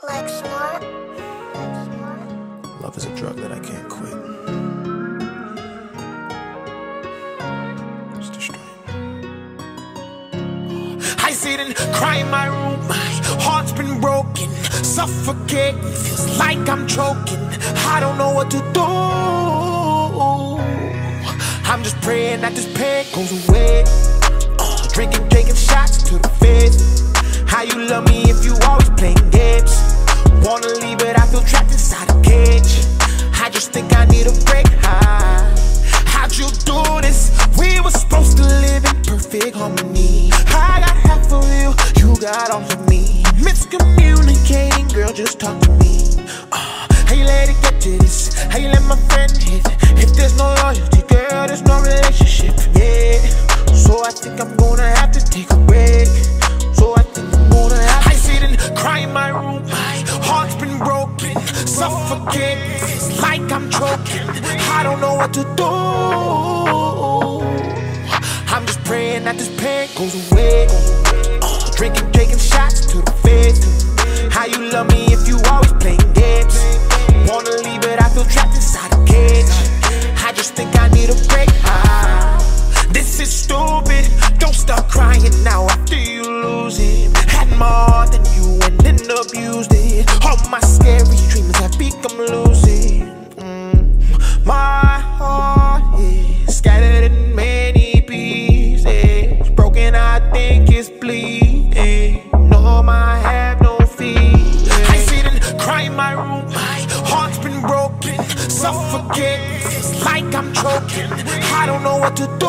Like smart. Love is a drug that I can't quit. It's destroying me. I sit and cry in my room. My heart's been broken, suffocating. Feels like I'm choking. I don't know what to do. I'm just praying that this pain goes away. Taking shots to the face. How you love me if you always playing games? Wanna leave but I feel trapped inside a cage. I just think I need a break. How'd you do this? We were supposed to live in perfect harmony. I got half of you, you got all of me. Miscommunicating, girl, just talk to me. How you let it get to this? How you let my friend hit? If there's no loyalty, girl, there's no relationship. Yeah, so I think I'm gonna have to take a break. So I think I'm gonna have to. I sit and cry in my room. My heart's been broken, suffocating. Feels like I'm choking. I don't know what to do. I'm just praying that this pain goes away. Taking shots to the face. How you love me if you always playing games? Wanna leave but I feel trapped inside a cage. I just think I need a break. This is stupid. Don't start crying now after you lose it. Had more heart than you and then abused it. All my scary dreams have become lucid. My heart is scattered in many pieces. Broken, I think it's bleeding. No, I have no feet. I sit and cry in my room. My heart's been broken, suffocating. Feels like I'm choking. I don't know what to do.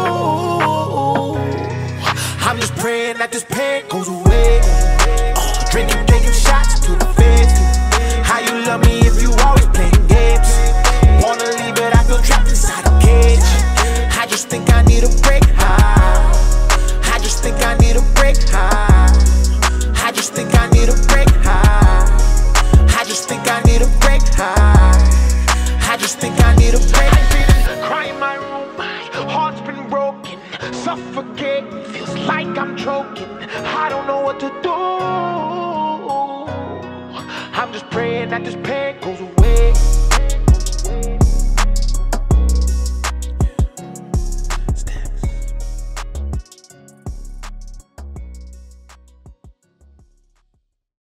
I'm just praying that this pain goes away. Taking shots to the face. How you love me if you always playing games? Wanna leave but I feel trapped inside a cage. I just think I need a break. I just think I need a break. I just think I need a break. I just think I need a break. I just think I need a break. I didn't cry in my room. My heart's been broken, suffocating. Feels like I'm choking. I don't know what to do. I'm just praying that this pain goes away.